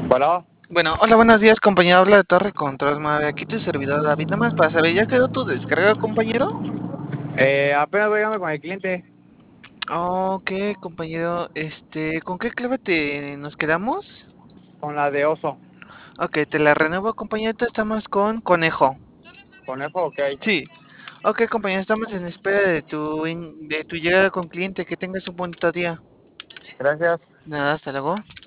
Bueno, Bueno, hola, buenos días, compañero. Habla de Torre Control, madre. Aquí tu servidor David. Nada más para saber, ¿ya quedó tu descarga, compañero? apenas voy llegando con el cliente Ok, compañero. ¿Con qué clave nos quedamos? con la de oso. Ok, te la renuevo, compañero. Estamos con conejo. Conejo, ok. Sí. Ok, compañero, estamos en espera de tu llegada con cliente. Que tengas un bonito día. Gracias. Nada, hasta luego.